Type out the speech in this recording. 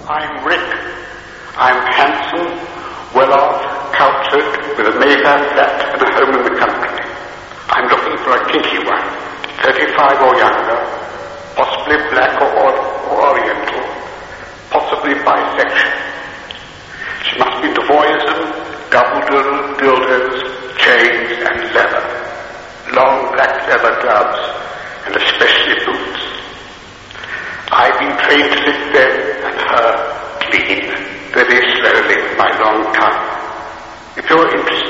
I'm Rick. I'm handsome, well-off, cultured, with a Mayfair flat and a home in the country. I'm looking for a kinky one, 35 or younger, possibly black or oriental, possibly bisexual. She must be devoyism, double dildos, chains and leather, long black leather gloves, and especially boots. I've been trained to lick them and her clean, very slowly, my long time. If you're interested